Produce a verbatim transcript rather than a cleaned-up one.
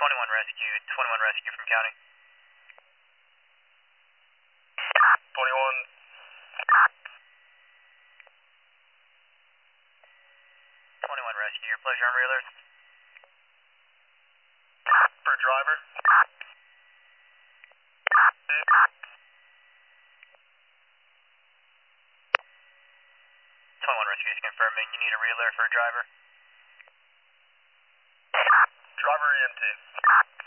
twenty-one rescue, twenty-one rescue from county. twenty-one. twenty-one rescue, your pleasure on rear alert. For driver. twenty-one rescue is confirming you need a rear alert for a driver. Driver E M T.